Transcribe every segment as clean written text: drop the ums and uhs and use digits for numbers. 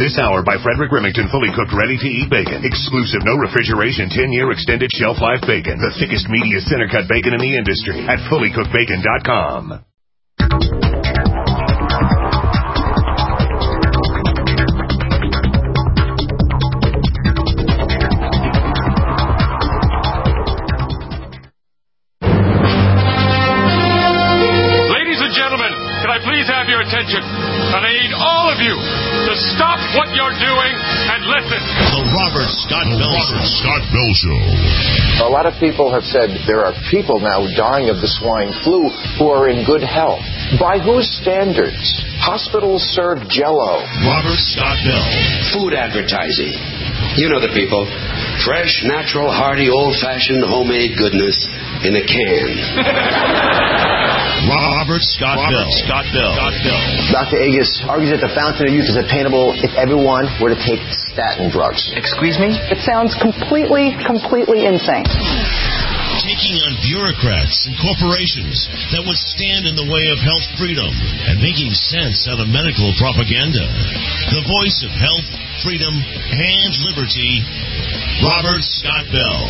This hour by Frederick Remington, fully cooked, ready-to-eat bacon. Exclusive, no refrigeration, 10-year extended shelf life bacon. The thickest, meatiest, center-cut bacon in the industry at fullycookedbacon.com. Please have your attention, and I need all of you to stop what you're doing and listen. The Robert Scott Bell Show. A lot of people have said there are people now dying of the swine flu who are in good health. By whose standards? Hospitals serve Jell-O. Robert Scott Bell. Food advertising. You know the people. Fresh, natural, hearty, old-fashioned, homemade goodness in a can. Robert Scott Bell. Dr. Agus argues that the fountain of youth is attainable if everyone were to take statin drugs. Excuse me? It sounds completely insane. Taking on bureaucrats and corporations that would stand in the way of health freedom and making sense out of medical propaganda. The voice of health, freedom, and liberty, Robert Scott Bell.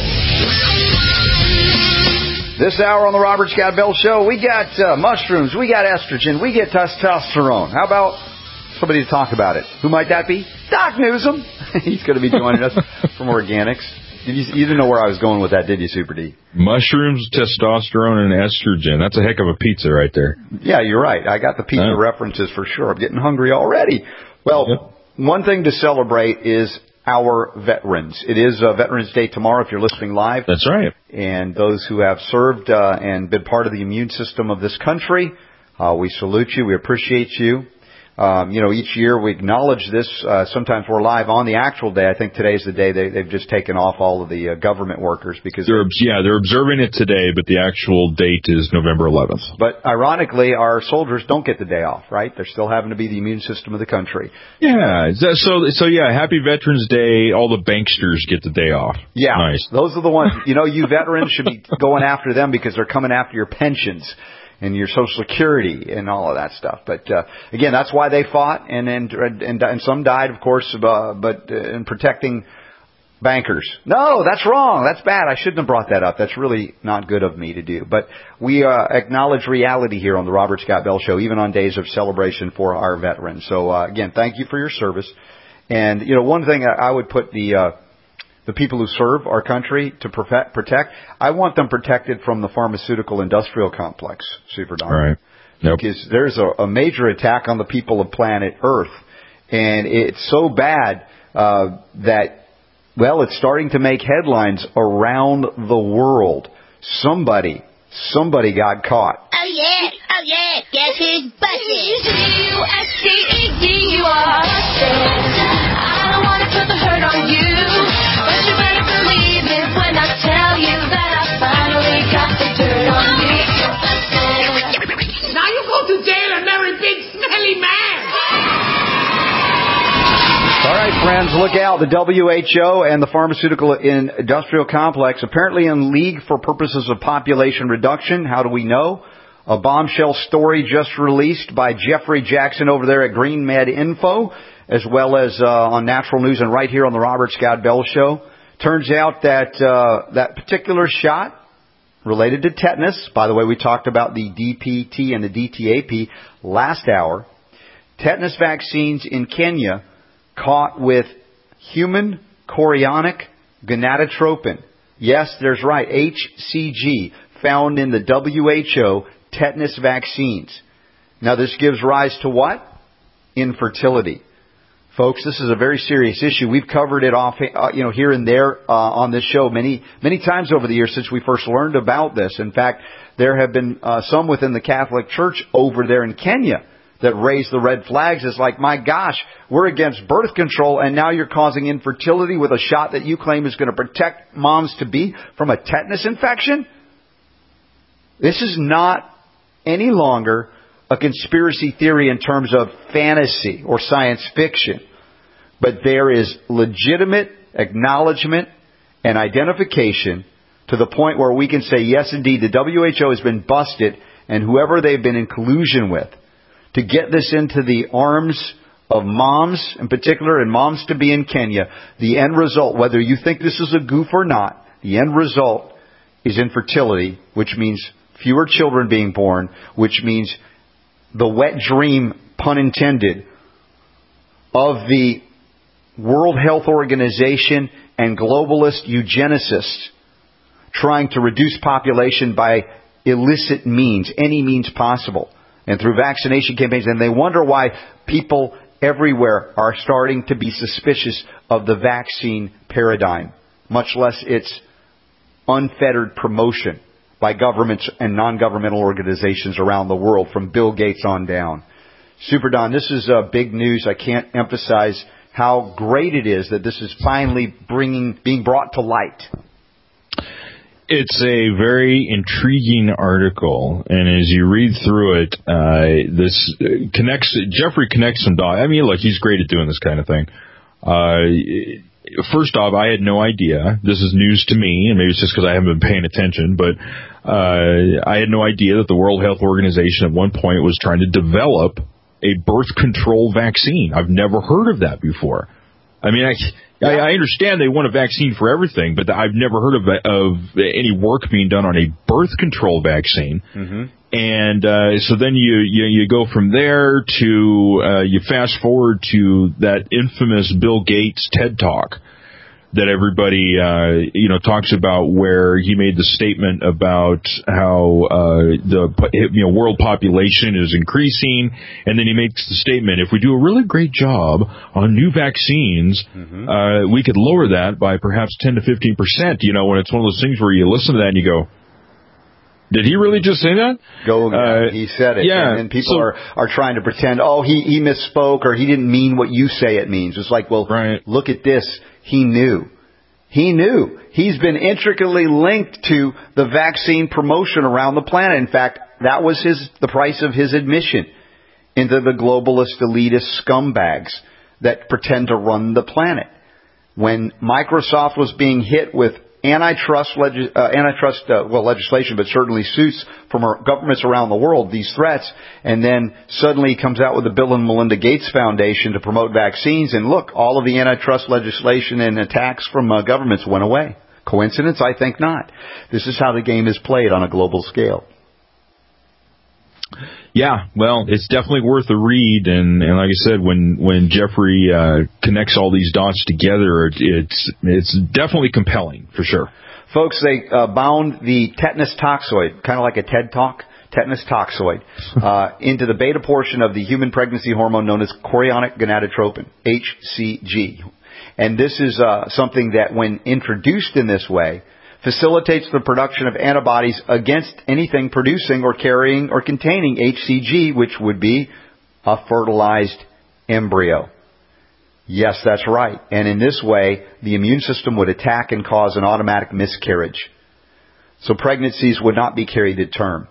This hour on the Robert Scott Bell Show, we got mushrooms, we got estrogen, we get testosterone. How about somebody to talk about it? Who might that be? Doc Newsom. He's going to be joining us from Organics. You didn't know where I was going with that, did you, Super D? Mushrooms, testosterone, and estrogen. That's a heck of a pizza right there. Yeah, you're right. I got the pizza references for sure. I'm getting hungry already. Well, One thing to celebrate is our veterans. It is Veterans Day tomorrow if you're listening live. That's right. And those who have served and been part of the immune system of this country, we salute you. We appreciate you. Each year we acknowledge this. Sometimes we're live on the actual day. I think today's the day they've just taken off all of the government workers because they're observing it today, but the actual date is November 11th. But ironically, our soldiers don't get the day off, right? They're still having to be the immune system of the country. Yeah. So happy Veterans Day. All the banksters get the day off. Yeah. Nice. Those are the ones. You veterans should be going after them because they're coming after your pensions and your Social Security and all of that stuff. But again, that's why they fought, and some died, of course, but in protecting bankers. No, that's wrong. That's bad. I shouldn't have brought that up. That's really not good of me to do. But we acknowledge reality here on the Robert Scott Bell Show, even on days of celebration for our veterans. So again, thank you for your service. And one thing I would put the people who serve our country to protect, I want them protected from the pharmaceutical industrial complex, Super Don. Right. Yep. Because there's a major attack on the people of planet Earth. And it's so bad that it's starting to make headlines around the world. Somebody got caught. Oh, yeah. Guess who's busted? U-S-T-E-D-U-R. I don't want to put the hurt on you. But you better believe it when I tell you that I finally got the dirt on me. Now you go to jail and marry big smelly man. All right, friends, look out. The WHO and the pharmaceutical industrial complex apparently in league for purposes of population reduction. How do we know? A bombshell story just released by Jeffrey Jackson over there at Green Med Info, as well as on Natural News and right here on the Robert Scott Bell Show. Turns out that that particular shot related to tetanus, by the way, we talked about the DPT and the DTaP last hour, tetanus vaccines in Kenya caught with human chorionic gonadotropin. Yes, there's right, HCG, found in the WHO tetanus vaccines. Now, this gives rise to what? Infertility. Folks, this is a very serious issue. We've covered it off, here and there on this show many times over the years since we first learned about this. In fact, there have been some within the Catholic Church over there in Kenya that raised the red flags. It's like, my gosh, we're against birth control, and now you're causing infertility with a shot that you claim is going to protect moms-to-be from a tetanus infection? This is not any longer a conspiracy theory in terms of fantasy or science fiction. But there is legitimate acknowledgement and identification to the point where we can say, yes, indeed, the WHO has been busted, and whoever they've been in collusion with to get this into the arms of moms in particular and moms-to-be in Kenya, the end result, whether you think this is a goof or not, the end result is infertility, which means fewer children being born, which means the wet dream, pun intended, of the World Health Organization and globalist eugenicists trying to reduce population by illicit means, any means possible, and through vaccination campaigns. And they wonder why people everywhere are starting to be suspicious of the vaccine paradigm, much less its unfettered promotion by governments and non-governmental organizations around the world, from Bill Gates on down. Super Don, this is big news. I can't emphasize how great it is that this is finally being brought to light. It's a very intriguing article, and as you read through it, Jeffrey connects some dots. I mean, look, he's great at doing this kind of thing. First off, I had no idea. This is news to me, and maybe it's just because I haven't been paying attention, but I had no idea that the World Health Organization at one point was trying to develop a birth control vaccine. I've never heard of that before. I mean, I understand they want a vaccine for everything, but I've never heard of any work being done on a birth control vaccine. Mm-hmm. And so then you go from there to you fast forward to that infamous Bill Gates TED Talk that everybody talks about, where he made the statement about how the world population is increasing, and then he makes the statement, if we do a really great job on new vaccines, we could lower that by perhaps 10 to 15%. When it's one of those things where you listen to that and you go, did he really just say that? He said it. Yeah. And people are trying to pretend, he misspoke, or he didn't mean what you say it means. It's like, well, Look at this. He knew. He's been intricately linked to the vaccine promotion around the planet. In fact, that was the price of his admission into the globalist elitist scumbags that pretend to run the planet. When Microsoft was being hit with antitrust legislation, but certainly suits from governments around the world, these threats, and then suddenly he comes out with the Bill and Melinda Gates Foundation to promote vaccines, and look, all of the antitrust legislation and attacks from governments went away. Coincidence? I think not. This is how the game is played on a global scale. Yeah, well, it's definitely worth a read, and like I said, when Jeffrey connects all these dots together, it's definitely compelling, for sure. Folks, they bound the tetanus toxoid, kind of like a TED Talk, tetanus toxoid, into the beta portion of the human pregnancy hormone known as chorionic gonadotropin, HCG. And this is something that, when introduced in this way, facilitates the production of antibodies against anything producing or carrying or containing HCG, which would be a fertilized embryo. Yes, that's right. And in this way, the immune system would attack and cause an automatic miscarriage. So pregnancies would not be carried to term.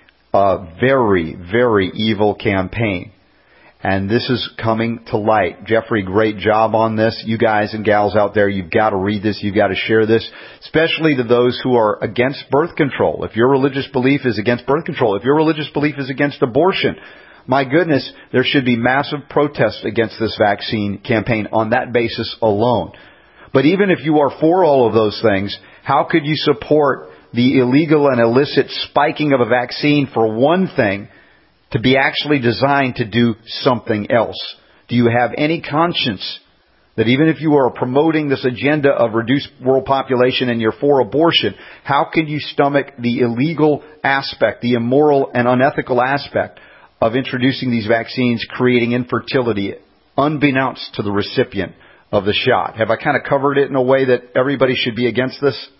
A very, very evil campaign. And this is coming to light. Jeffrey, great job on this. You guys and gals out there, you've got to read this. You've got to share this, especially to those who are against birth control. If your religious belief is against birth control, if your religious belief is against abortion, my goodness, there should be massive protests against this vaccine campaign on that basis alone. But even if you are for all of those things, how could you support the illegal and illicit spiking of a vaccine for one thing to be actually designed to do something else? Do you have any conscience that even if you are promoting this agenda of reduced world population and you're for abortion, how can you stomach the illegal aspect, the immoral and unethical aspect of introducing these vaccines, creating infertility, unbeknownst to the recipient of the shot? Have I kind of covered it in a way that everybody should be against this?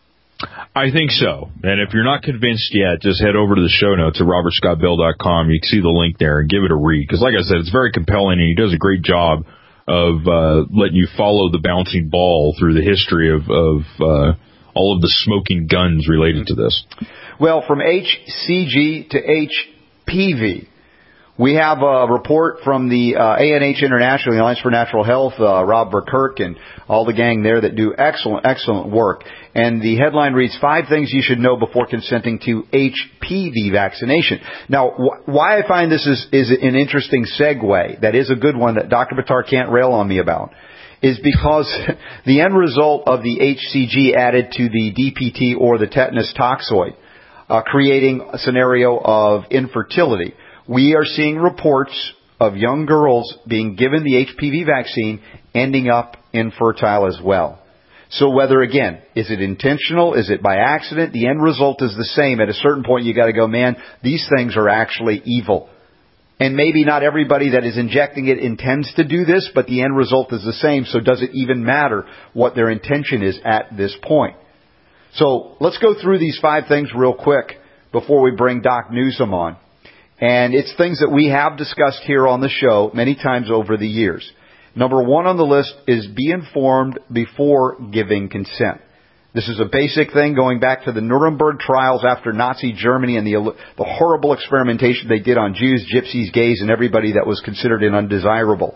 I think so. And if you're not convinced yet, just head over to the show notes at robertscottbell.com. You can see the link there and give it a read. Because like I said, it's very compelling, and he does a great job of letting you follow the bouncing ball through the history of all of the smoking guns related to this. Well, from HCG to HPV, We have a report from the ANH International, the Alliance for Natural Health, Rob Burkirk and all the gang there that do excellent work. And the headline reads, 5 things you should know before consenting to HPV vaccination. Now, why I find this is an interesting segue, that is a good one that Dr. Buttar can't rail on me about, is because the end result of the HCG added to the DPT or the tetanus toxoid, creating a scenario of infertility. We are seeing reports of young girls being given the HPV vaccine ending up infertile as well. So whether, again, is it intentional, is it by accident, the end result is the same. At a certain point you got to go, man, these things are actually evil. And maybe not everybody that is injecting it intends to do this, but the end result is the same. So does it even matter what their intention is at this point? So let's go through these 5 things real quick before we bring Doc Newsom on. And it's things that we have discussed here on the show many times over the years. Number 1 on the list is be informed before giving consent. This is a basic thing going back to the Nuremberg trials after Nazi Germany and the horrible experimentation they did on Jews, gypsies, gays, and everybody that was considered an undesirable.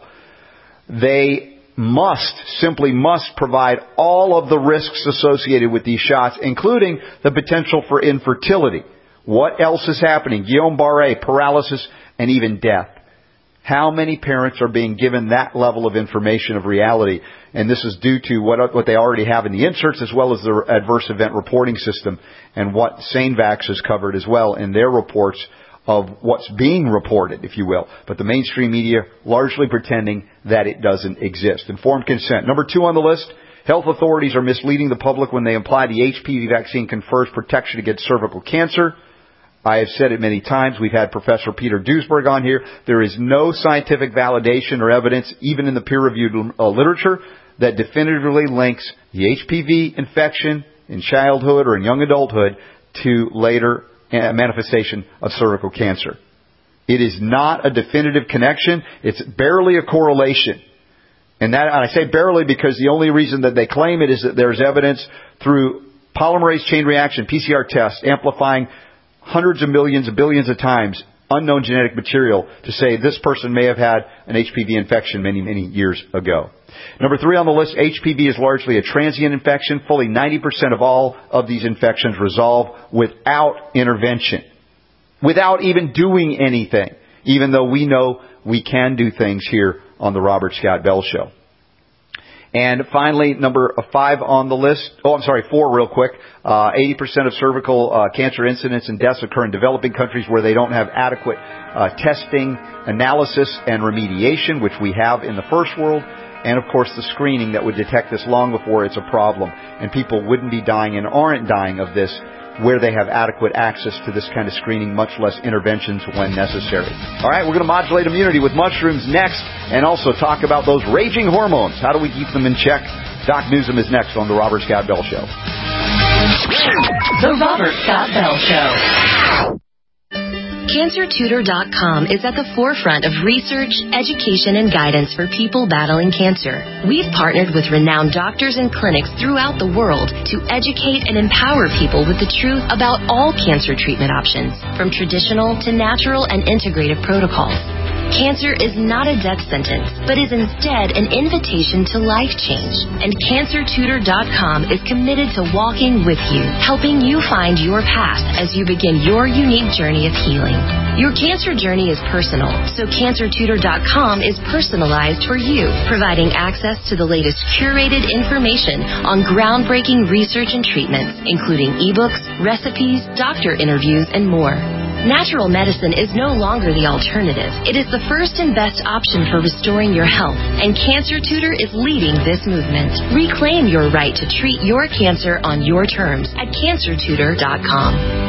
They simply must provide all of the risks associated with these shots, including the potential for infertility. What else is happening? Guillain-Barré, paralysis, and even death. How many parents are being given that level of information of reality? And this is due to what they already have in the inserts, as well as the adverse event reporting system, and what SaneVax has covered as well in their reports of what's being reported, if you will. But the mainstream media largely pretending that it doesn't exist. Informed consent. Number 2 on the list. Health authorities are misleading the public when they imply the HPV vaccine confers protection against cervical cancer. I have said it many times. We've had Professor Peter Duesberg on here. There is no scientific validation or evidence, even in the peer-reviewed literature, that definitively links the HPV infection in childhood or in young adulthood to later manifestation of cervical cancer. It is not a definitive connection. It's barely a correlation. And I say barely because the only reason that they claim it is that there's evidence through polymerase chain reaction, PCR tests, amplifying hundreds of millions of billions of times unknown genetic material to say this person may have had an HPV infection many, many years ago. Number 3 on the list, HPV is largely a transient infection. Fully 90% of all of these infections resolve without intervention, without even doing anything, even though we know we can do things here on the Robert Scott Bell Show. And finally, number 5 on the list, 4 real quick. 80% of cervical cancer incidents and deaths occur in developing countries where they don't have adequate testing, analysis, and remediation, which we have in the first world. And, of course, the screening that would detect this long before it's a problem. And people wouldn't be dying and aren't dying of this where they have adequate access to this kind of screening, much less interventions when necessary. All right, we're going to modulate immunity with mushrooms next and also talk about those raging hormones. How do we keep them in check? Doc Newsom is next on The Robert Scott Bell Show. The Robert Scott Bell Show. CancerTutor.com is at the forefront of research, education, and guidance for people battling cancer. We've partnered with renowned doctors and clinics throughout the world to educate and empower people with the truth about all cancer treatment options, from traditional to natural and integrative protocols. Cancer is not a death sentence, but is instead an invitation to life change. And CancerTutor.com is committed to walking with you, helping you find your path as you begin your unique journey of healing. Your cancer journey is personal, so CancerTutor.com is personalized for you, providing access to the latest curated information on groundbreaking research and treatments, including ebooks, recipes, doctor interviews, and more. Natural medicine is no longer the alternative. It is the first and best option for restoring your health, and Cancer Tutor is leading this movement. Reclaim your right to treat your cancer on your terms at CancerTutor.com.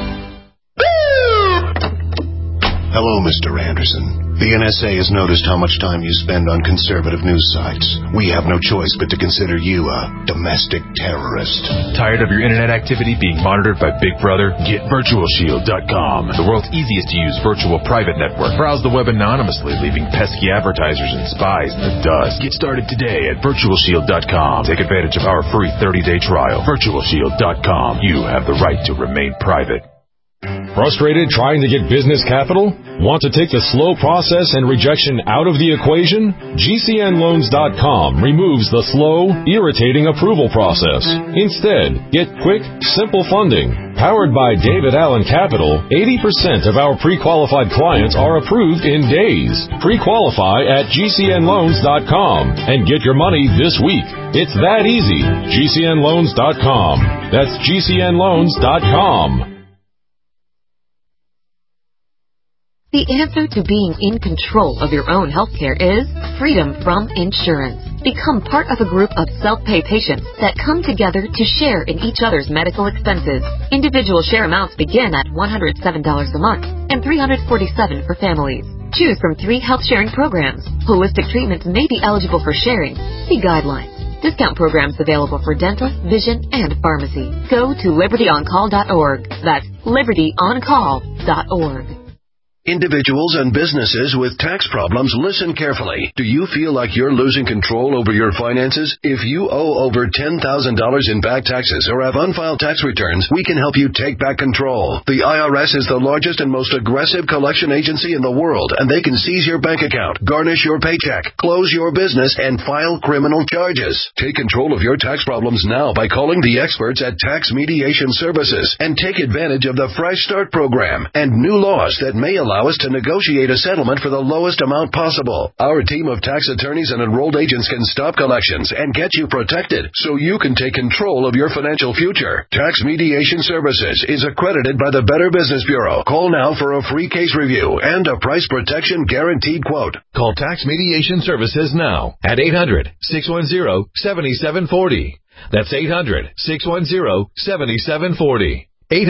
Hello, Mr. Anderson. The NSA has noticed how much time you spend on conservative news sites. We have no choice but to consider you a domestic terrorist. Tired of your internet activity being monitored by Big Brother? Get VirtualShield.com, the world's easiest to use virtual private network. Browse the web anonymously, leaving pesky advertisers and spies in the dust. Get started today at VirtualShield.com. Take advantage of our free 30-day trial. VirtualShield.com. You have the right to remain private. Frustrated trying to get business capital? Want to take the slow process and rejection out of the equation? GCNLoans.com removes the slow, irritating approval process. Instead, get quick, simple funding. Powered by David Allen Capital, 80% of our pre-qualified clients are approved in days. Pre-qualify at GCNLoans.com and get your money this week. It's that easy. GCNLoans.com. That's GCNLoans.com. The answer to being in control of your own healthcare is freedom from insurance. Become part of a group of self-pay patients that come together to share in each other's medical expenses. Individual share amounts begin at $107 a month and $347 for families. Choose from 3 health-sharing programs. Holistic treatments may be eligible for sharing. See guidelines. Discount programs available for dental, vision, and pharmacy. Go to libertyoncall.org. That's libertyoncall.org. Individuals and businesses with tax problems, listen carefully. Do you feel like you're losing control over your finances? If you owe over $10,000 in back taxes or have unfiled tax returns, we can help you take back control. The IRS is the largest and most aggressive collection agency in the world, and they can seize your bank account, garnish your paycheck, close your business, and file criminal charges. Take control of your tax problems now by calling the experts at Tax Mediation Services and take advantage of the Fresh Start program and new laws that may allow us to negotiate a settlement for the lowest amount possible. Our team of tax attorneys and enrolled agents can stop collections and get you protected so you can take control of your financial future. Tax Mediation Services is accredited by the Better Business Bureau. Call now for a free case review and a price protection guaranteed quote. Call Tax Mediation Services now at 800-610-7740. That's 800-610-7740.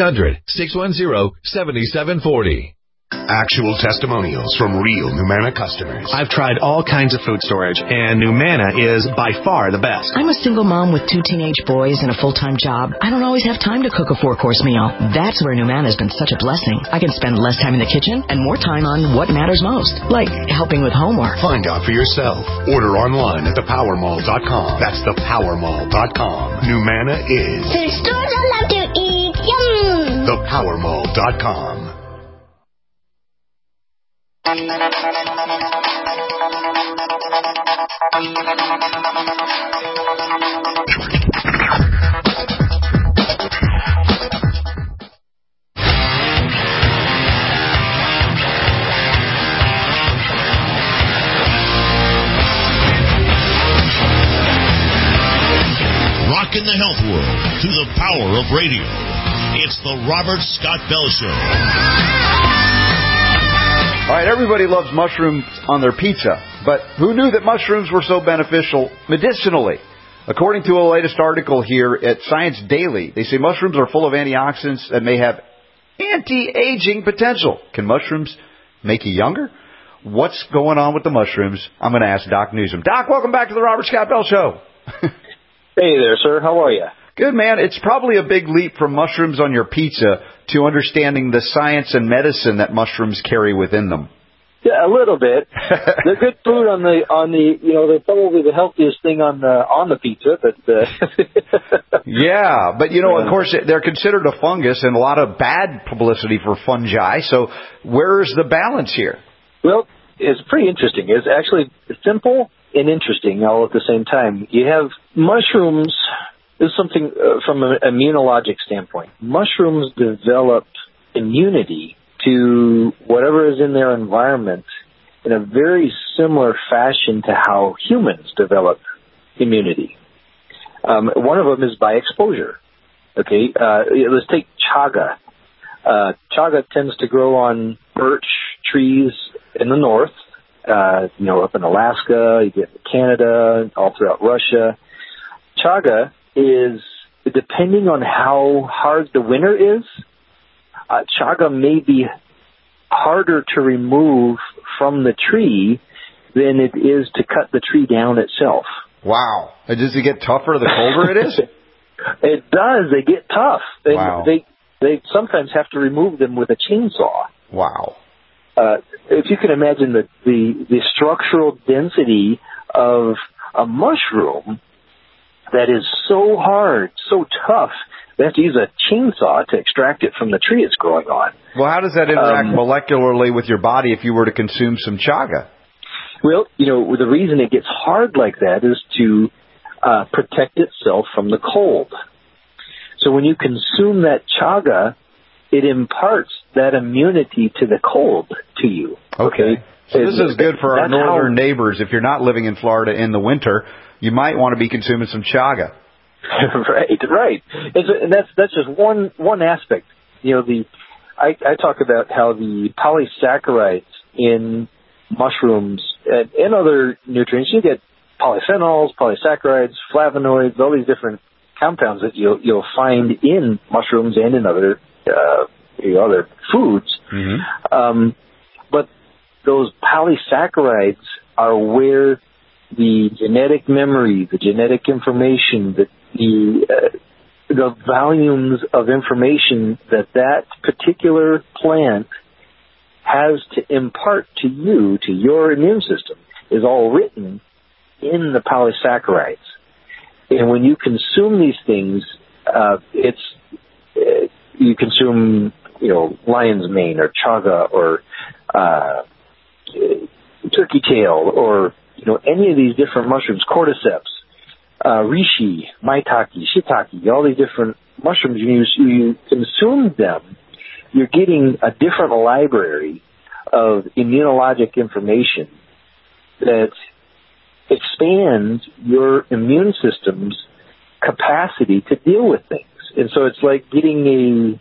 800-610-7740. Actual testimonials from real Numana customers. I've tried all kinds of food storage, and Numana is by far the best. I'm a single mom with 2 teenage boys and a full-time job. I don't always have time to cook a 4-course meal. That's where Numana has been such a blessing. I can spend less time in the kitchen and more time on what matters most, like helping with homework. Find out for yourself. Order online at thepowermall.com. That's thepowermall.com. Numana is Food stores I love to eat. Yum! Thepowermall.com. Rockin' the health world through the power of radio. It's the Robert Scott Bell Show. All right, everybody loves mushrooms on their pizza, but who knew that mushrooms were so beneficial medicinally? According to a latest article here at Science Daily, they say mushrooms are full of antioxidants that may have anti-aging potential. Can mushrooms make you younger? What's going on with the mushrooms? I'm going to ask Doc Newsom. Doc, welcome back to the Robert Scott Bell Show. Hey there, sir. How are you? Good, man. It's probably a big leap from mushrooms on your pizza to understanding the science and medicine that mushrooms carry within them. Yeah, a little bit. They're good food on the they're probably the healthiest thing on the pizza, but yeah, but of course they're considered a fungus and a lot of bad publicity for fungi. So where's the balance here? Well, it's pretty interesting. It's actually simple and interesting all at the same time. You have mushrooms. This is something from an immunologic standpoint. Mushrooms develop immunity to whatever is in their environment in a very similar fashion to how humans develop immunity. One of them is by exposure. Okay, let's take chaga. Chaga tends to grow on birch trees in the north, up in Alaska, you get Canada, all throughout Russia. Chaga is, depending on how hard the winter is, chaga may be harder to remove from the tree than it is to cut the tree down itself. Wow. Does it get tougher the colder it is? It does. They get tough. Wow. They sometimes have to remove them with a chainsaw. Wow. If you can imagine the structural density of a mushroom that is so hard, so tough, They have to use a chainsaw to extract it from the tree it's growing on. Well, how does that interact molecularly with your body if you were to consume some chaga? Well, the reason it gets hard like that is to protect itself from the cold. So when you consume that chaga, it imparts that immunity to the cold to you. Okay. So this is good for our northern neighbors. If you're not living in Florida in the winter, you might want to be consuming some chaga. Right. And that's just one aspect. I talk about how the polysaccharides in mushrooms and other nutrients, you get polyphenols, polysaccharides, flavonoids, all these different compounds that you'll find in mushrooms and in other foods. Mm-hmm. But those polysaccharides are where the genetic memory, the genetic information, the volumes of information that particular plant has to impart to you, to your immune system, is all written in the polysaccharides. And when you consume these things, you consume, lion's mane or chaga or turkey tail or, any of these different mushrooms, cordyceps, reishi, maitake, shiitake, all these different mushrooms, you consume them, you're getting a different library of immunologic information that expands your immune system's capacity to deal with things. And so it's like getting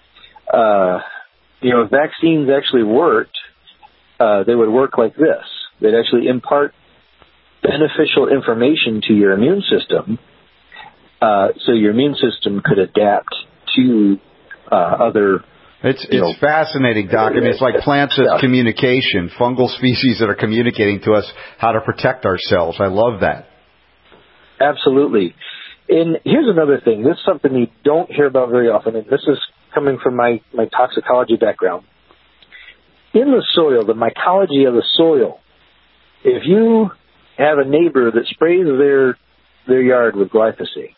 if vaccines actually worked, they would work like this. They'd actually impart beneficial information to your immune system, so your immune system could adapt to other. It's fascinating, Doc. I mean, it's like plants of communication, fungal species that are communicating to us how to protect ourselves. I love that. Absolutely. And here's another thing. This is something you don't hear about very often, and this is coming from my toxicology background. In the soil, the mycology of the soil, if you have a neighbor that sprays their yard with glyphosate,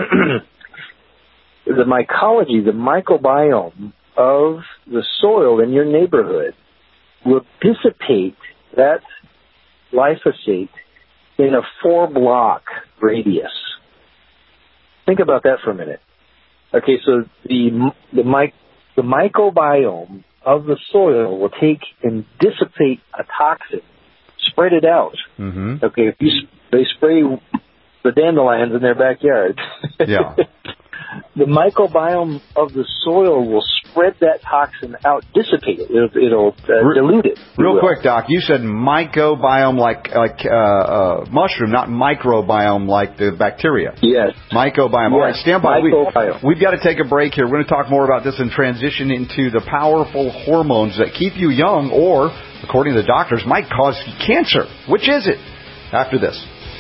the mycology, the microbiome of the soil in your neighborhood will dissipate that glyphosate in a 4-block radius. Think about that for a minute. Okay, so the microbiome of the soil will take and dissipate a toxin, spread it out. Mm-hmm. Okay, if they spray the dandelions in their backyard, yeah. The microbiome of the soil will spread that toxin out, dissipate it. It'll dilute it. Real quick, Doc, you said mycobiome like mushroom, not microbiome like the bacteria. Yes. Mycobiome. Yes. All right, stand by. Microbiome. We've got to take a break here. We're going to talk more about this and transition into the powerful hormones that keep you young or, according to the doctors, might cause cancer. Which is it? After this.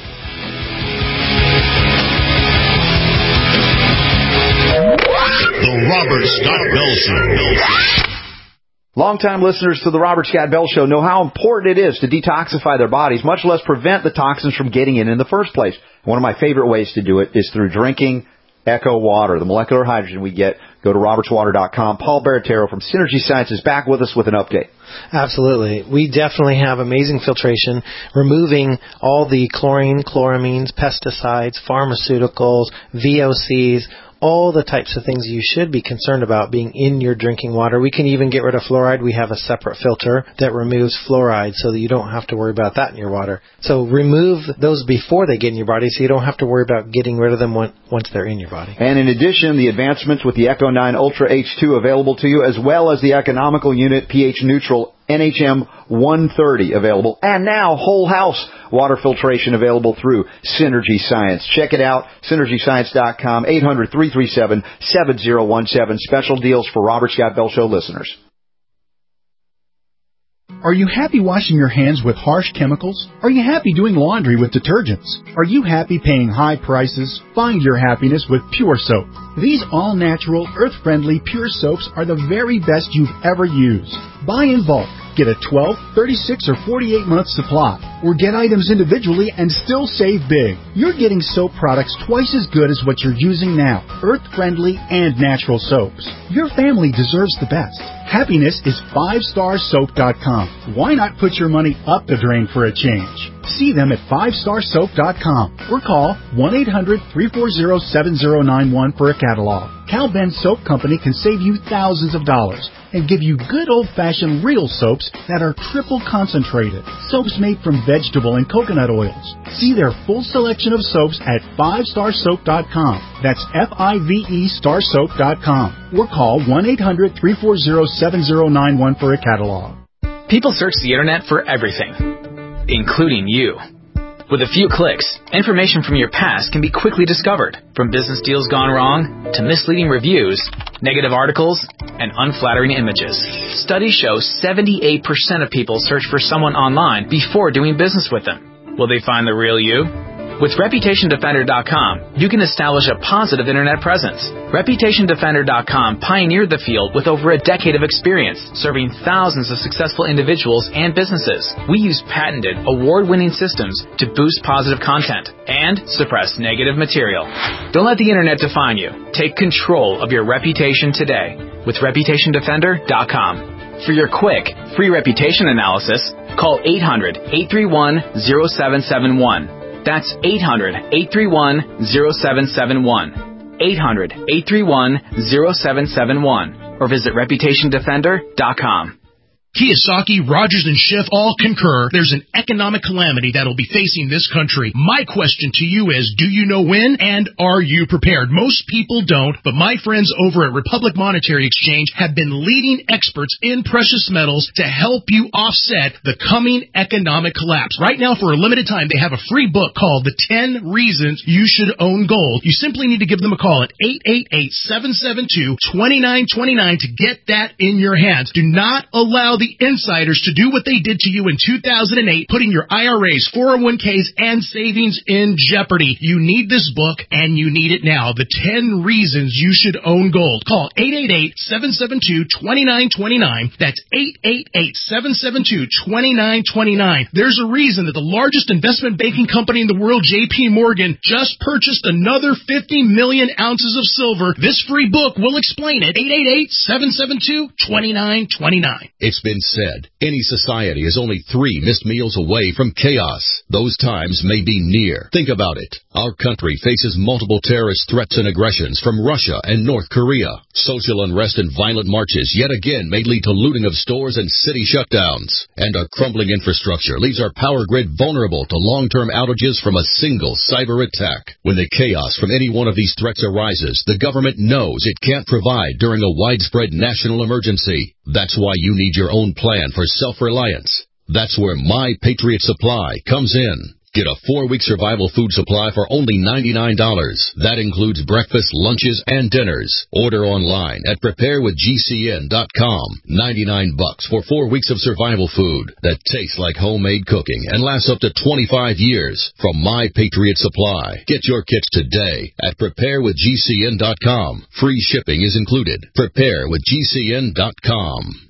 The Robert Scott Bell Show. Longtime listeners to the Robert Scott Bell Show know how important it is to detoxify their bodies, much less prevent the toxins from getting in the first place. One of my favorite ways to do it is through drinking Echo Water, the molecular hydrogen we get. Go to robertswater.com. Paul Baratero from Synergy Science is back with us with an update. Absolutely. We definitely have amazing filtration, removing all the chlorine, chloramines, pesticides, pharmaceuticals, VOCs, all the types of things you should be concerned about being in your drinking water. We can even get rid of fluoride. We have a separate filter that removes fluoride so that you don't have to worry about that in your water. So remove those before they get in your body so you don't have to worry about getting rid of them once they're in your body. And in addition, the advancements with the Echo 9 Ultra H2 available to you, as well as the economical unit pH neutral NHM 130 available, and now whole house water filtration available through Synergy Science. Check it out, synergyscience.com, 800-337-7017. Special deals for Robert Scott Bell Show listeners. Are you happy washing your hands with harsh chemicals? Are you happy doing laundry with detergents? Are you happy paying high prices? Find your happiness with Pure Soap. These all-natural, earth-friendly Pure Soaps are the very best you've ever used. Buy in bulk. Get a 12, 36, or 48-month supply. Or get items individually and still save big. You're getting soap products twice as good as what you're using now. Earth-friendly and natural soaps. Your family deserves the best. Happiness is 5starsoap.com. Why not put your money up the drain for a change? See them at 5starsoap.com or call 1-800-340-7091 for a catalog. Cal Ben Soap Company can save you thousands of dollars and give you good old-fashioned real soaps that are triple concentrated. Soaps made from vegetable and coconut oils. See their full selection of soaps at 5starsoap.com. That's F-I-V-E starsoap.com. Or call 1-800-340-7091 for a catalog. People search the internet for everything, including you. With a few clicks, information from your past can be quickly discovered, from business deals gone wrong to misleading reviews, negative articles, and unflattering images. Studies show 78% of people search for someone online before doing business with them. Will they find the real you? With ReputationDefender.com, you can establish a positive internet presence. ReputationDefender.com pioneered the field with over a decade of experience, serving thousands of successful individuals and businesses. We use patented, award-winning systems to boost positive content and suppress negative material. Don't let the internet define you. Take control of your reputation today with ReputationDefender.com. For your quick, free reputation analysis, call 800-831-0771. That's 800-831-0771. 800-831-0771. Or visit ReputationDefender.com. Kiyosaki, Rogers, and Schiff all concur there's an economic calamity that'll be facing this country. My question to you is, do you know when, and are you prepared? Most people don't, but my friends over at Republic Monetary Exchange have been leading experts in precious metals to help you offset the coming economic collapse. Right now, for a limited time, they have a free book called The 10 Reasons You Should Own Gold. You simply need to give them a call at 888-772-2929 to get that in your hands. Do not allow the insiders to do what they did to you in 2008, putting your IRAs, 401ks, and savings in jeopardy. You need this book, and you need it now. The 10 Reasons You Should Own Gold. Call 888-772-2929. That's 888-772-2929. There's a reason that the largest investment banking company in the world, J.P. Morgan, just purchased another 50 million ounces of silver. This free book will explain it. 888-772-2929. It's been said, any society is only 3 missed meals away from chaos. Those times may be near. Think about it. Our country faces multiple terrorist threats and aggressions from Russia and North Korea. Social unrest and violent marches yet again may lead to looting of stores and city shutdowns. And our crumbling infrastructure leaves our power grid vulnerable to long-term outages from a single cyber attack. When the chaos from any one of these threats arises, the government knows it can't provide during a widespread national emergency. That's why you need your own plan for self-reliance. That's where My Patriot Supply comes in. Get a 4-week survival food supply for only $99. That includes breakfast, lunches, and dinners. Order online at preparewithgcn.com. $99 for 4 weeks of survival food that tastes like homemade cooking and lasts up to 25 years from My Patriot Supply. Get your kits today at preparewithgcn.com. Free shipping is included. Preparewithgcn.com.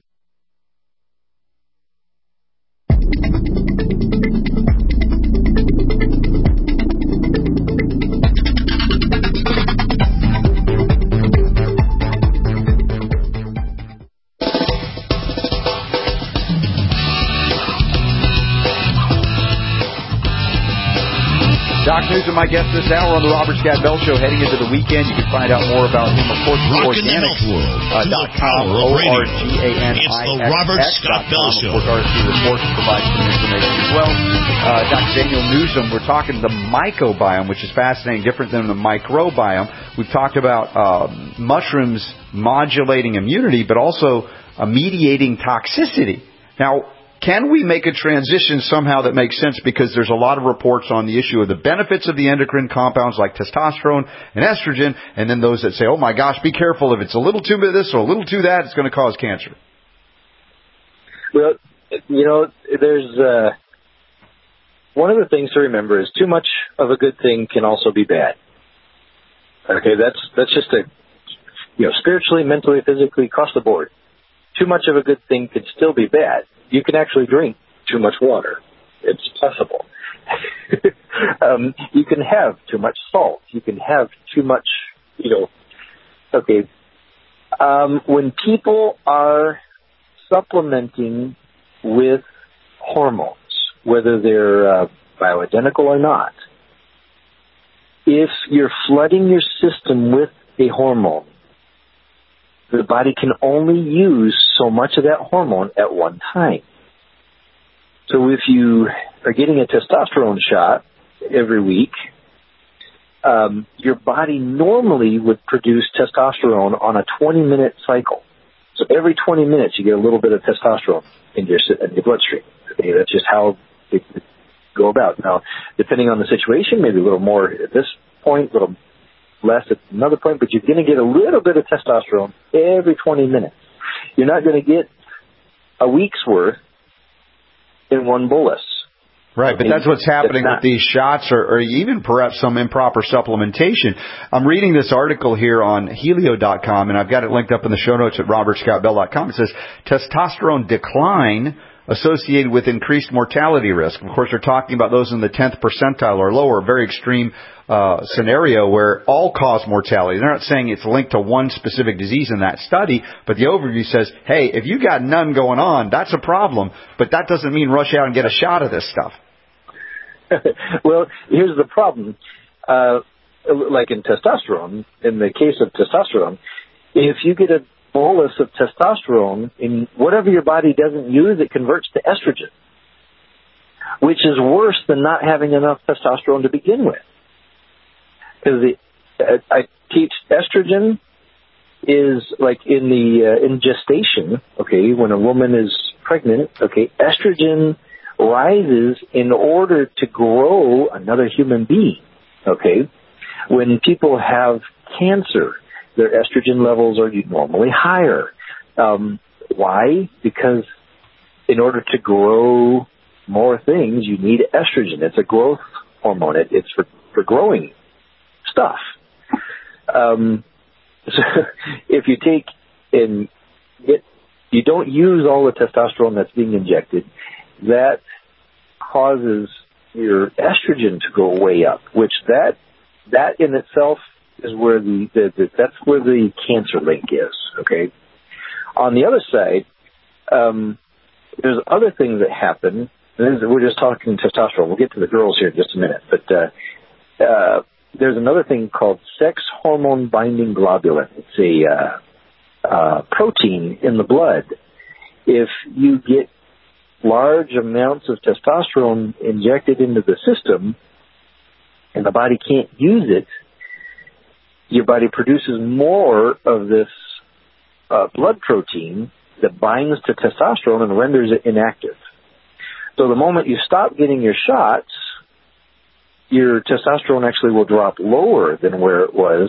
Doc Newsom, my guest this hour on the Robert Scott Bell Show. Heading into the weekend, you can find out more about him, of course, at organics.com, ORGANIX.com. It's the Robert Scott Bell Show. Of course, RC Reports provides some information as well. Dr. Daniel Newsom, we're talking the mycobiome, which is fascinating, different than the microbiome. We've talked about mushrooms modulating immunity, but also mediating toxicity. Now, can we make a transition somehow that makes sense? Because there's a lot of reports on the issue of the benefits of the endocrine compounds like testosterone and estrogen, and then those that say, oh my gosh, be careful, if it's a little too bit of this or a little too that, it's going to cause cancer. Well, you know, there's one of the things to remember is too much of a good thing can also be bad. Okay, that's just spiritually, mentally, physically, across the board. Too much of a good thing could still be bad. you can actually drink too much water. It's possible. You can have too much salt. You can have too much, okay. When people are supplementing with hormones, whether they're bioidentical or not, if you're flooding your system with a hormone, the body can only use so much of that hormone at one time. So if you are getting a testosterone shot every week, your body normally would produce testosterone on a 20-minute cycle. So every 20 minutes you get a little bit of testosterone in your bloodstream. Okay, that's just how it go about. Now, depending on the situation, maybe a little more at this point, a little less at another point, but you're going to get a little bit of testosterone every 20 minutes. You're not going to get a week's worth in one bolus. Right, but that's what's happening with these shots or even perhaps some improper supplementation. I'm reading this article here on Helio.com, and I've got it linked up in the show notes at RobertScottBell.com. It says, testosterone decline associated with increased mortality risk. Of course, they're talking about those in the 10th percentile or lower, a very extreme scenario where all-cause mortality. They're not saying it's linked to one specific disease in that study, but the overview says, hey, if you got none going on, that's a problem, but that doesn't mean rush out and get a shot of this stuff. Well, here's the problem. Like in testosterone, in the case of testosterone, if you get a bolus of testosterone, in whatever your body doesn't use, it converts to estrogen, which is worse than not having enough testosterone to begin with. Because I teach estrogen is like in gestation, okay, when a woman is pregnant, okay, estrogen rises in order to grow another human being, okay? When people have cancer, their estrogen levels are normally higher. Why? Because in order to grow more things, you need estrogen. It's a growth hormone. It's for growing stuff. So if you take and you don't use all the testosterone that's being injected, that causes your estrogen to go way up, which that in itself is where that's where the cancer link is. Okay. On the other side, there's other things that happen. We're just talking testosterone. We'll get to the girls here in just a minute, but there's another thing called sex hormone binding globulin. It's a protein in the blood. If you get large amounts of testosterone injected into the system and the body can't use it, your body produces more of this blood protein that binds to testosterone and renders it inactive. So the moment you stop getting your shots, your testosterone actually will drop lower than where it was,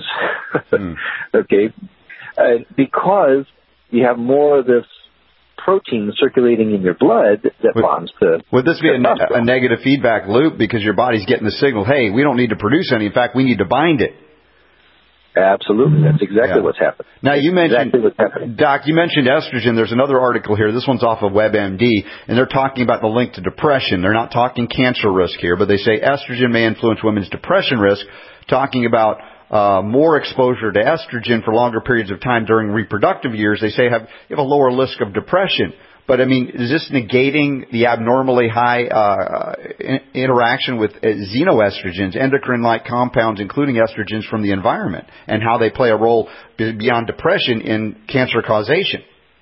okay, because you have more of this protein circulating in your blood that bonds to. Would this be a negative feedback loop because your body's getting the signal, hey, we don't need to produce any, in fact, we need to bind it? Absolutely. That's exactly what's happening. Now, you mentioned, Doc, you mentioned estrogen. There's another article here. This one's off of WebMD, and they're talking about the link to depression. They're not talking cancer risk here, but they say estrogen may influence women's depression risk, talking about more exposure to estrogen for longer periods of time during reproductive years. They say you have a lower risk of depression. But, I mean, is this negating the abnormally high interaction with xenoestrogens, endocrine-like compounds, including estrogens from the environment, and how they play a role beyond depression in cancer causation?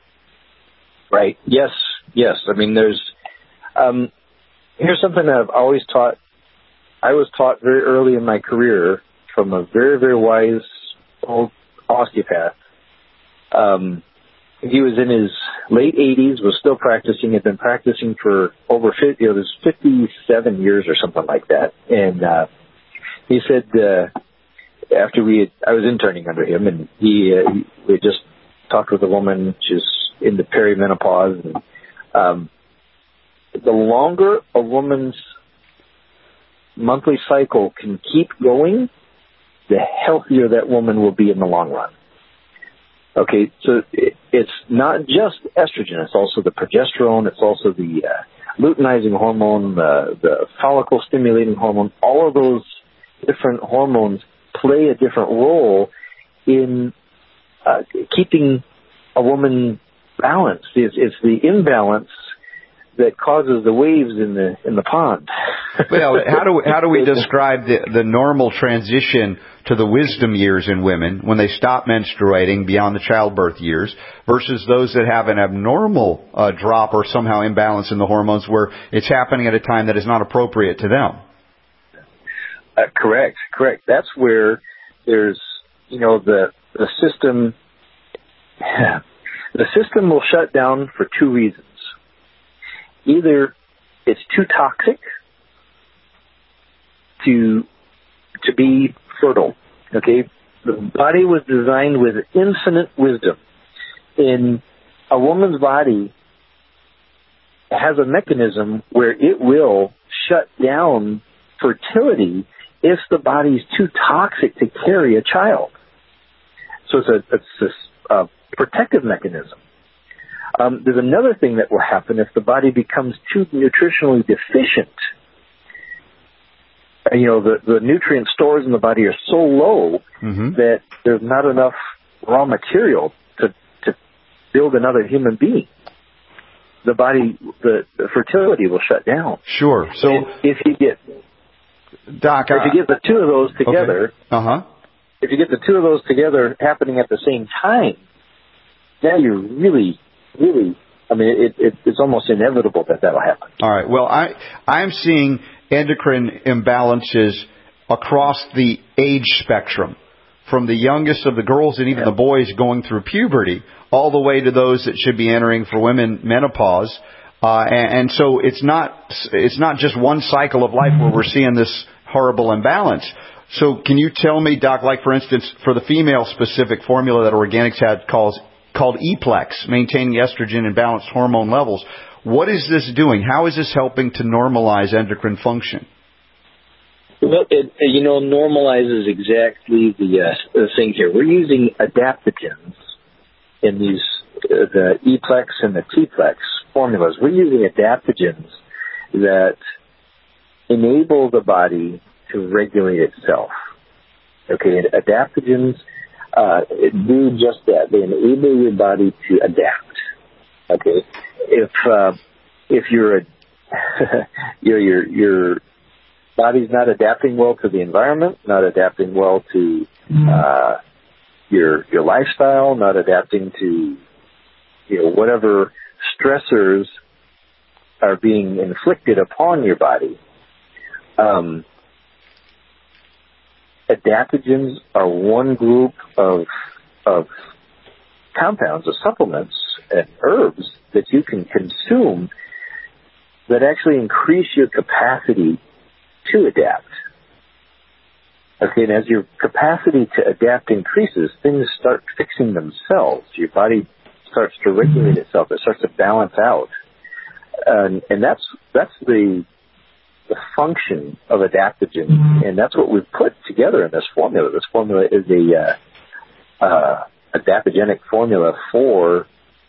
Right. Yes. I mean, here's something that I've always taught. I was taught very early in my career from a very, very wise old osteopath. He was in his late 80s, was still practicing, had been practicing for over 57 years or something like that. And he said, after I was interning under him, and we just talked with a woman, she's in the perimenopause. And the longer a woman's monthly cycle can keep going, the healthier that woman will be in the long run. Okay, so it's not just estrogen. It's also the progesterone. It's also the luteinizing hormone, the follicle-stimulating hormone. All of those different hormones play a different role in keeping a woman balanced. It's the imbalance that causes the waves in the pond. Well, how do we describe the normal transition to the wisdom years in women when they stop menstruating beyond the childbirth years versus those that have an abnormal drop or somehow imbalance in the hormones where it's happening at a time that is not appropriate to them? Correct. That's where there's, the system. The system will shut down for two reasons. Either it's too toxic to be fertile. Okay, the body was designed with infinite wisdom. In a woman's body has a mechanism where it will shut down fertility if the body's too toxic to carry a child. So it's a protective mechanism. There's another thing that will happen if the body becomes too nutritionally deficient. The nutrient stores in the body are so low that there's not enough raw material to build another human being. The fertility will shut down. Sure. So and if you get the two of those together, if you get the two of those together happening at the same time, now you're really, it's almost inevitable that will happen. All right. Well, I'm seeing endocrine imbalances across the age spectrum, from the youngest of the girls and even the boys going through puberty, all the way to those that should be entering for women menopause. And so it's not just one cycle of life where we're seeing this horrible imbalance. So can you tell me, Doc, like for instance, for the female-specific formula that Organics had called E-Plex, maintaining estrogen and balanced hormone levels, what is this doing? How is this helping to normalize endocrine function? Well, it normalizes exactly the thing here. We're using adaptogens in these the E-Plex and the T-Plex formulas. We're using adaptogens that enable the body to regulate itself. Okay, and adaptogens do just that. They enable your body to adapt. Okay, if your body's not adapting well to the environment, not adapting well to your lifestyle, not adapting to whatever stressors are being inflicted upon your body. Adaptogens are one group of compounds, of supplements and herbs that you can consume that actually increase your capacity to adapt. Okay, and as your capacity to adapt increases, things start fixing themselves. Your body starts to regulate itself. It starts to balance out. And that's the function of adaptogens, and that's what we've put together in this formula. This formula is a adaptogenic formula for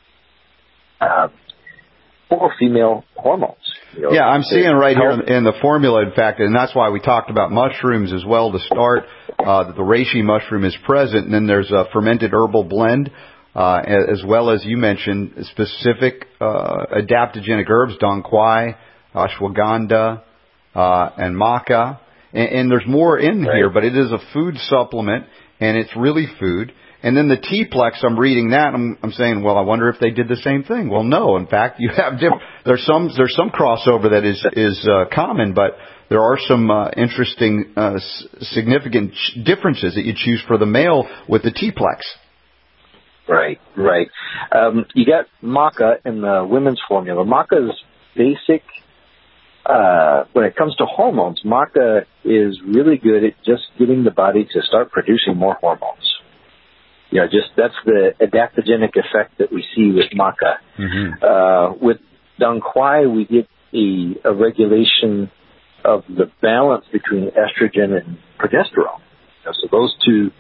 female hormones. Yeah, I'm seeing right here in the formula, in fact, and that's why we talked about mushrooms as well to start, that the reishi mushroom is present, and then there's a fermented herbal blend, as well as you mentioned, specific adaptogenic herbs, dong quai, ashwagandha, and maca, and there's more in here, but it is a food supplement, and it's really food. And then the T-Plex, I'm reading that, I'm saying, well, I wonder if they did the same thing. Well, no, in fact, you have there's some crossover that is common, but there are some interesting, significant differences that you choose for the male with the T-Plex. Right. You got maca in the women's formula. Maca is basic. When it comes to hormones, maca is really good at just getting the body to start producing more hormones. That's the adaptogenic effect that we see with maca. Mm-hmm. With dong quai, we get a regulation of the balance between estrogen and progesterone. So those two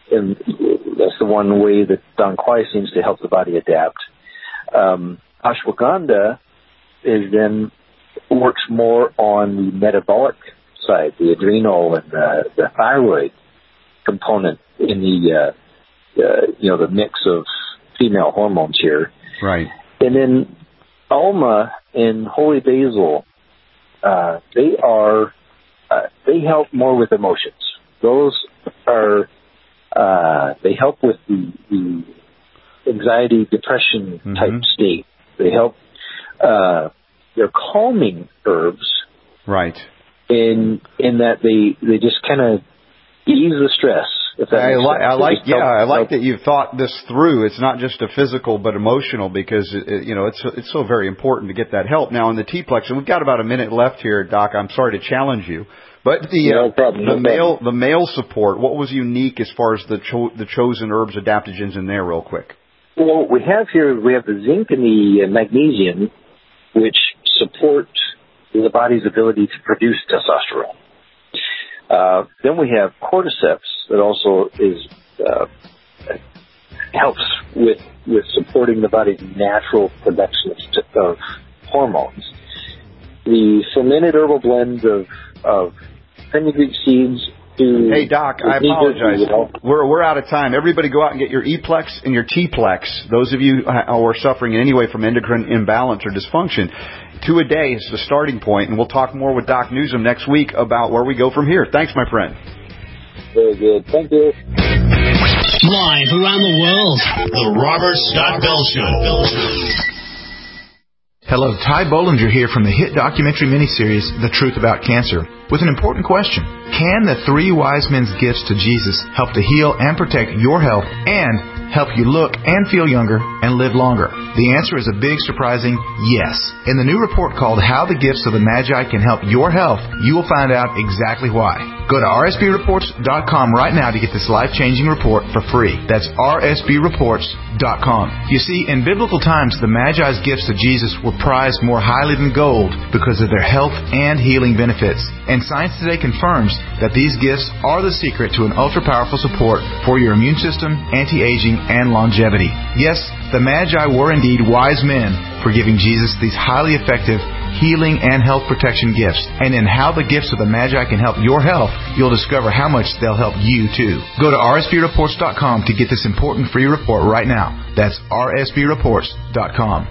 and that's the one way that Dong Quai seems to help the body adapt. Ashwagandha works more on the metabolic side, the adrenal and the thyroid component in the mix of female hormones here. Right. And then Alma and Holy Basil, they help more with emotions. Those are they help with the anxiety, depression type state. They help. They're calming herbs, right? In that they just kind of ease the stress. I like that you've thought this through. It's not just a physical but emotional, because it's so very important to get that help. Now in the T-Plex, and we've got about a minute left here, Doc. I'm sorry to challenge you, but the male support, what was unique as far as the chosen herbs adaptogens in there, real quick? Well, we have the zinc and the magnesium, which support the body's ability to produce testosterone. Then we have cordyceps that also helps with supporting the body's natural production of hormones. The fermented herbal blend of fenugreek seeds. Hey, Doc, I apologize. We're out of time. Everybody go out and get your E-Plex and your T-Plex. Those of you who are suffering in any way from endocrine imbalance or dysfunction, 2 a day is the starting point, and we'll talk more with Doc Newsom next week about where we go from here. Thanks, my friend. Very good. Thank you. Live around the world, the Robert Scott Bell Show. Hello, Ty Bollinger here from the hit documentary miniseries, The Truth About Cancer, with an important question. Can the 3 wise men's gifts to Jesus help to heal and protect your health and help you look and feel younger and live longer? The answer is a big, surprising yes. In the new report called How the Gifts of the Magi Can Help Your Health, you will find out exactly why. Go to rsbreports.com right now to get this life-changing report for free. That's rsbreports.com. You see, in biblical times, the Magi's gifts to Jesus were prized more highly than gold because of their health and healing benefits. And science today confirms that these gifts are the secret to an ultra-powerful support for your immune system, anti-aging, and longevity. Yes, the Magi were indeed wise men for giving Jesus these highly effective healing and health protection gifts. And in How the Gifts of the Magi Can Help Your Health, you'll discover how much they'll help you too. Go to rsbreports.com to get this important free report right now. That's rsbreports.com.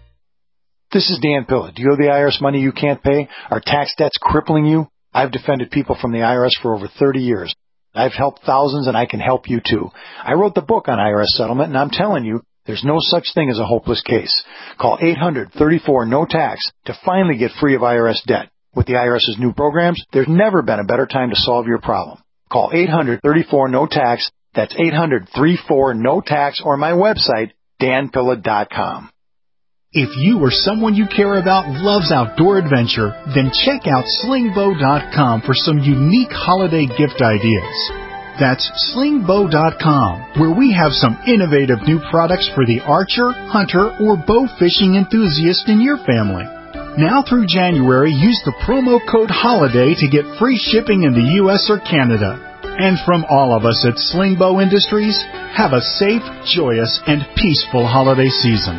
This is Dan Pilla. Do you owe the IRS money you can't pay? Are tax debts crippling you? I've defended people from the IRS for over 30 years. I've helped thousands, and I can help you too. I wrote the book on IRS settlement, and I'm telling you, there's no such thing as a hopeless case. Call 800-34-NO-TAX to finally get free of IRS debt. With the IRS's new programs, there's never been a better time to solve your problem. Call 800-34-NO-TAX. That's 800-34-NO-TAX, or my website, danpilla.com. If you or someone you care about loves outdoor adventure, then check out slingbow.com for some unique holiday gift ideas. That's slingbow.com, where we have some innovative new products for the archer, hunter, or bow fishing enthusiast in your family. Now through January, use the promo code HOLIDAY to get free shipping in the U.S. or Canada. And from all of us at Slingbow Industries, have a safe, joyous, and peaceful holiday season.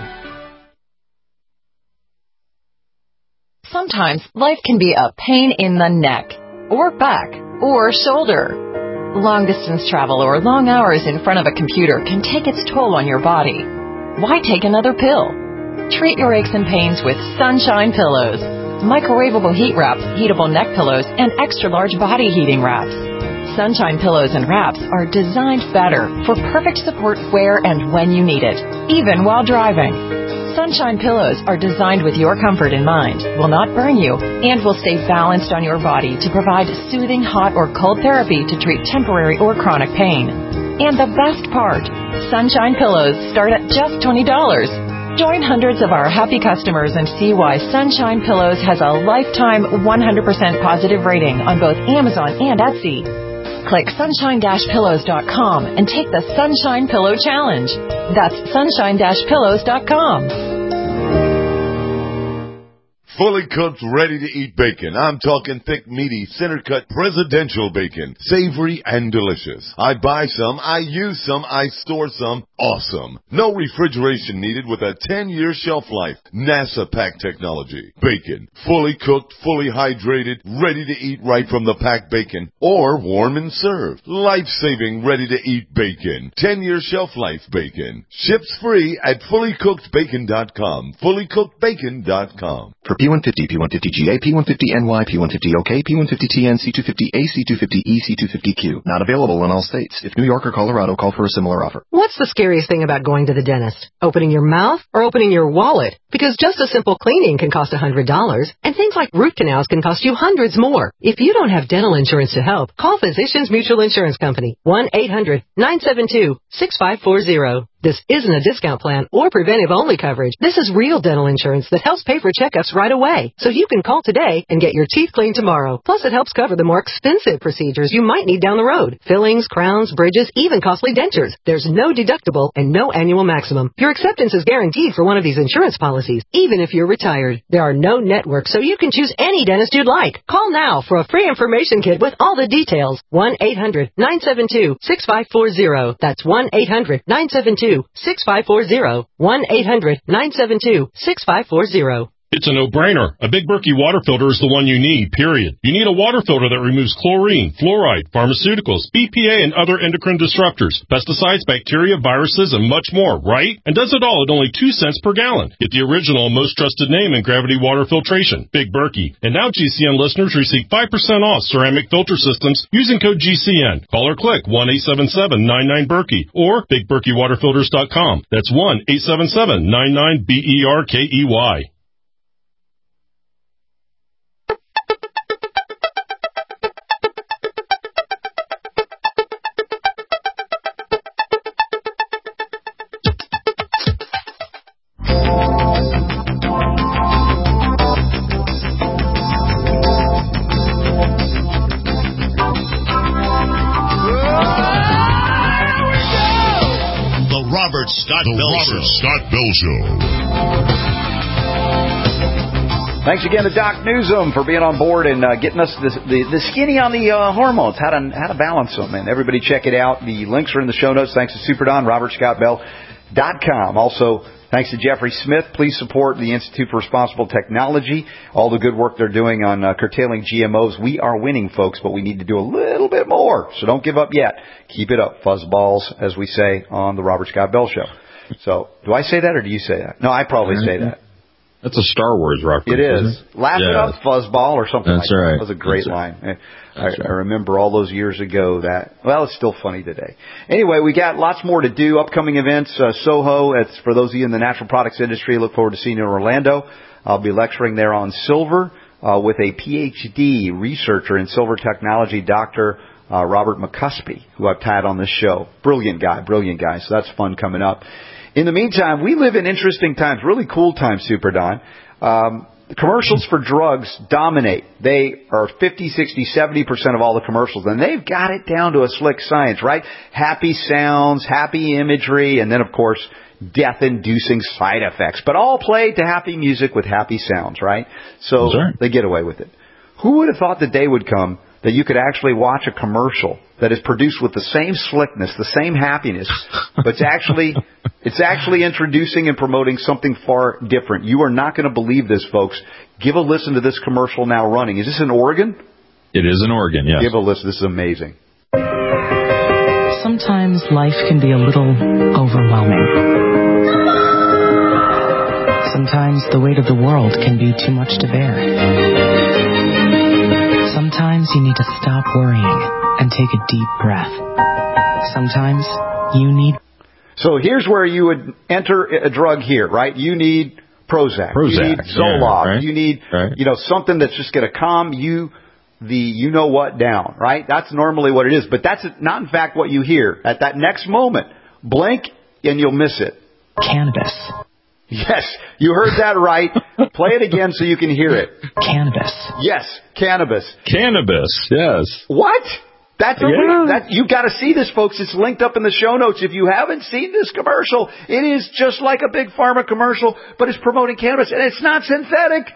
Sometimes life can be a pain in the neck, or back, or shoulder. Long-distance travel or long hours in front of a computer can take its toll on your body. Why take another pill? Treat your aches and pains with Sunshine Pillows. Microwavable heat wraps, heatable neck pillows, and extra-large body heating wraps. Sunshine Pillows and wraps are designed better for perfect support where and when you need it, even while driving. Sunshine Pillows are designed with your comfort in mind, will not burn you, and will stay balanced on your body to provide soothing hot or cold therapy to treat temporary or chronic pain. And the best part, Sunshine Pillows start at just $20. Join hundreds of our happy customers and see why Sunshine Pillows has a lifetime 100% positive rating on both Amazon and Etsy. Click sunshine-pillows.com and take the Sunshine Pillow Challenge. That's sunshine-pillows.com. Fully cooked, ready-to-eat bacon. I'm talking thick, meaty, center-cut presidential bacon. Savory and delicious. I buy some, I use some, I store some. Awesome. No refrigeration needed with a 10-year shelf life. NASA pack technology. Bacon. Fully cooked, fully hydrated, ready to eat right from the packed bacon. Or warm and served. Life-saving, ready-to-eat bacon. 10-year shelf life bacon. Ships free at fullycookedbacon.com. Fullycookedbacon.com. For P150, P150GA, P150NY, P150OK, P150TN, C250A, C250E, C250Q. Not available in all states. If New York or Colorado, call for a similar offer. What's the scariest thing about going to the dentist? Opening your mouth or opening your wallet? Because just a simple cleaning can cost $100, and things like root canals can cost you hundreds more. If you don't have dental insurance to help, call Physicians Mutual Insurance Company, 1-800-972-6540. This isn't a discount plan or preventive-only coverage. This is real dental insurance that helps pay for checkups right away. So you can call today and get your teeth cleaned tomorrow. Plus, it helps cover the more expensive procedures you might need down the road. Fillings, crowns, bridges, even costly dentures. There's no deductible and no annual maximum. Your acceptance is guaranteed for one of these insurance policies, even if you're retired. There are no networks, so you can choose any dentist you'd like. Call now for a free information kit with all the details. 1-800-972-6540. That's 1-800-972-6540. 1-800-972-6540. It's a no-brainer. A Big Berkey water filter is the one you need, period. You need a water filter that removes chlorine, fluoride, pharmaceuticals, BPA, and other endocrine disruptors, pesticides, bacteria, viruses, and much more, right? And does it all at only 2 cents per gallon. Get the original and most trusted name in gravity water filtration, Big Berkey. And now GCN listeners receive 5% off ceramic filter systems using code GCN. Call or click 1-877-99-BERKEY or BigBerkeyWaterFilters.com. That's 1-877-99-BERKEY. Scott Bell Show. Thanks again to Doc Newsom for being on board and getting us the skinny on the hormones, how to balance them. And everybody check it out. The links are in the show notes. Thanks to Super Don, RobertScottBell.com. Also, thanks to Jeffrey Smith. Please support the Institute for Responsible Technology. All the good work they're doing on curtailing GMOs. We are winning, folks, but we need to do a little bit more. So don't give up yet. Keep it up, fuzzballs, as we say on the Robert Scott Bell Show. So, do I say that or do you say that? No, I probably say that. That's a Star Wars reference. It is. Laugh it up, fuzzball, or something That's like right. that. That was a great line. I remember all those years ago that, well, it's still funny today. Anyway, we got lots more to do. Upcoming events, Soho, it's for those of you in the natural products industry. Look forward to seeing you in Orlando. I'll be lecturing there on silver with a PhD researcher in silver technology, Dr. Robert McCuspy, who I've had on this show. Brilliant guy. So that's fun coming up. In the meantime, we live in interesting times, really cool times, Super Don. The commercials for drugs dominate. They are 50, 60, 70% of all the commercials, and they've got it down to a slick science, right? Happy sounds, happy imagery, and then, of course, death-inducing side effects. But all played to happy music with happy sounds, right? So they get away with it. Who would have thought the day would come that you could actually watch a commercial that is produced with the same slickness, the same happiness, but it's actually introducing and promoting something far different. You are not going to believe this, folks. Give a listen to this commercial now running. Is this in Oregon? It is in Oregon, yes. Give a listen. This is amazing. Sometimes life can be a little overwhelming. Sometimes the weight of the world can be too much to bear. Sometimes you need to stop worrying and take a deep breath. Sometimes you need... So here's where you would enter a drug here, right? You need Prozac. You need Zoloft. Right. You need, something that's just going to calm you you-know-what down, right? That's normally what it is. But that's not, in fact, what you hear. At that next moment, blink and you'll miss it. Cannabis. Yes, you heard that right. Play it again so you can hear it. Cannabis. Yes, cannabis. Cannabis, yes. What? You've got to see this, folks. It's linked up in the show notes. If you haven't seen this commercial, it is just like a big pharma commercial, but it's promoting cannabis, and it's not synthetic.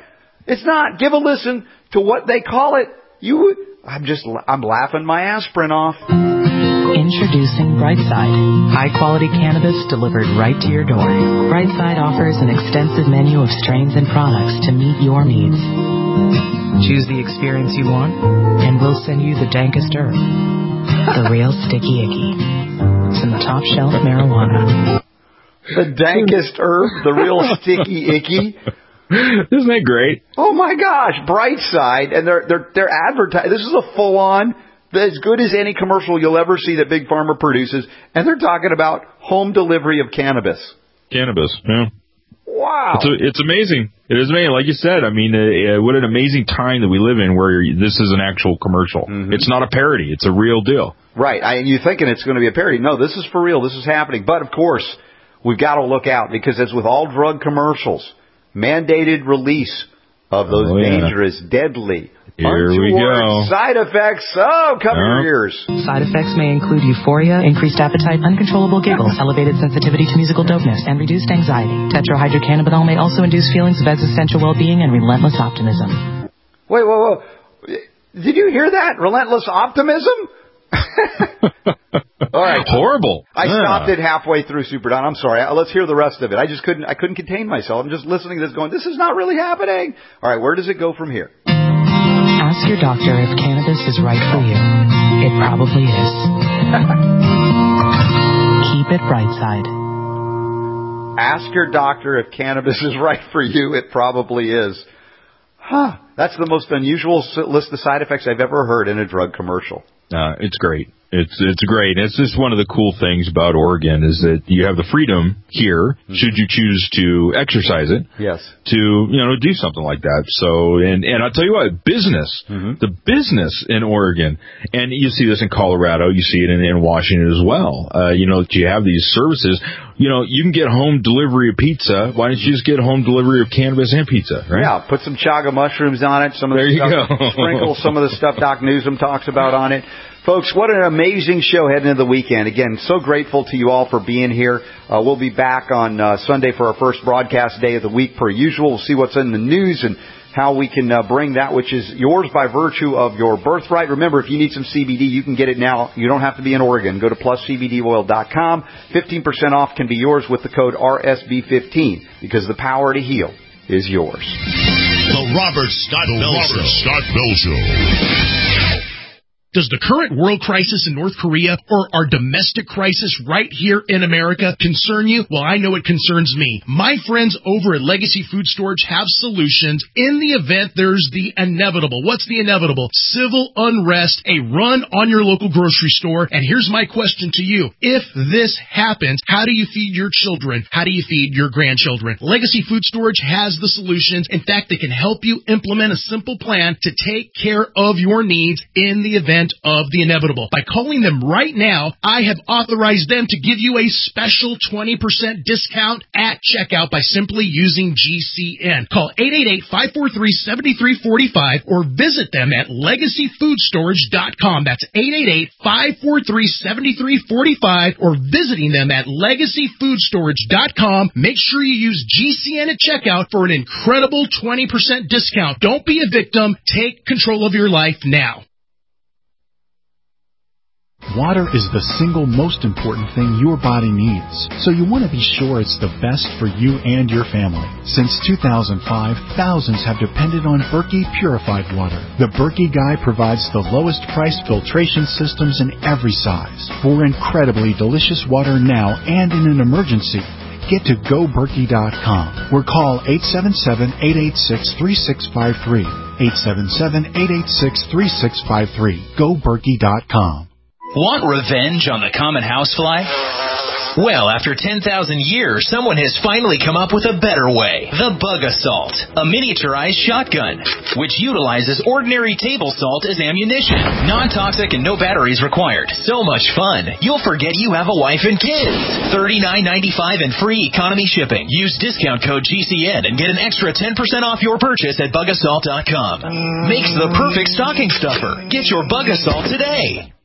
It's not. Give a listen to what they call it. I'm laughing my aspirin off. Introducing Brightside. High-quality cannabis delivered right to your door. Brightside offers an extensive menu of strains and products to meet your needs. Choose the experience you want, and we'll send you the dankest herb. The real sticky icky. It's in the top shelf of marijuana. The dankest herb, the real sticky icky. Isn't that great? Oh my gosh, Brightside, and they're advertising. This is a full-on, as good as any commercial you'll ever see that Big Pharma produces, and they're talking about home delivery of cannabis. Cannabis, yeah. Wow. It's amazing. It is amazing. Like you said, I mean, what an amazing time that we live in where this is an actual commercial. Mm-hmm. It's not a parody. It's a real deal. Right. You're thinking it's going to be a parody. No, this is for real. This is happening. But, of course, we've got to look out because as with all drug commercials, mandated release of those dangerous, deadly, here we go. Side effects. Oh, cover your ears. Side effects may include euphoria, increased appetite, uncontrollable giggles, elevated sensitivity to musical dopeness, and reduced anxiety. Tetrahydrocannabinol may also induce feelings of existential well-being and relentless optimism. Wait, whoa. Did you hear that? Relentless optimism? All right. Horrible. I stopped it halfway through Super Don. I'm sorry. Let's hear the rest of it. I couldn't contain myself. I'm just listening to this going, this is not really happening. All right, where does it go from here? Ask your doctor if cannabis is right for you. It probably is. Keep it Brightside. Ask your doctor if cannabis is right for you. It probably is. Huh. That's the most unusual list of side effects I've ever heard in a drug commercial. It's great. It's great. It's just one of the cool things about Oregon is that you have the freedom here, should you choose to exercise it, yes, to do something like that. So and I'll tell you what, the business in Oregon, and you see this in Colorado, you see it in Washington as well. You have these services. You can get home delivery of pizza. Why don't you just get home delivery of cannabis and pizza, right? Yeah, put some chaga mushrooms on it. Sprinkle some of the stuff Doc Newsom talks about on it. Folks, what an amazing show heading into the weekend. Again, so grateful to you all for being here. We'll be back on Sunday for our first broadcast day of the week per usual. We'll see what's in the news and how we can bring that which is yours by virtue of your birthright. Remember, if you need some CBD, you can get it now. You don't have to be in Oregon. Go to pluscbdoil.com. 15% off can be yours with the code RSB15 because the power to heal is yours. The Robert Scott Bell Show. Does the current world crisis in North Korea or our domestic crisis right here in America concern you? Well, I know it concerns me. My friends over at Legacy Food Storage have solutions in the event there's the inevitable. What's the inevitable? Civil unrest, a run on your local grocery store. And here's my question to you. If this happens, how do you feed your children? How do you feed your grandchildren? Legacy Food Storage has the solutions. In fact, they can help you implement a simple plan to take care of your needs in the event of the inevitable. By calling them right now, I have authorized them to give you a special 20% discount at checkout by simply using GCN. Call 888-543-7345 or visit them at legacyfoodstorage.com. That's 888-543-7345 or visiting them at legacyfoodstorage.com. Make sure you use GCN at checkout for an incredible 20% discount. Don't be a victim. Take control of your life now. Water is the single most important thing your body needs, so you want to be sure it's the best for you and your family. Since 2005, thousands have depended on Berkey purified water. The Berkey Guy provides the lowest priced filtration systems in every size. For incredibly delicious water now and in an emergency, get to GoBerkey.com or call 877-886-3653. 877-886-3653. GoBerkey.com. Want revenge on the common housefly? Well, after 10,000 years, someone has finally come up with a better way. The Bug Assault, a miniaturized shotgun, which utilizes ordinary table salt as ammunition. Non-toxic and no batteries required. So much fun, you'll forget you have a wife and kids. $39.95 and free economy shipping. Use discount code GCN and get an extra 10% off your purchase at bugassault.com. Makes the perfect stocking stuffer. Get your Bug Assault today.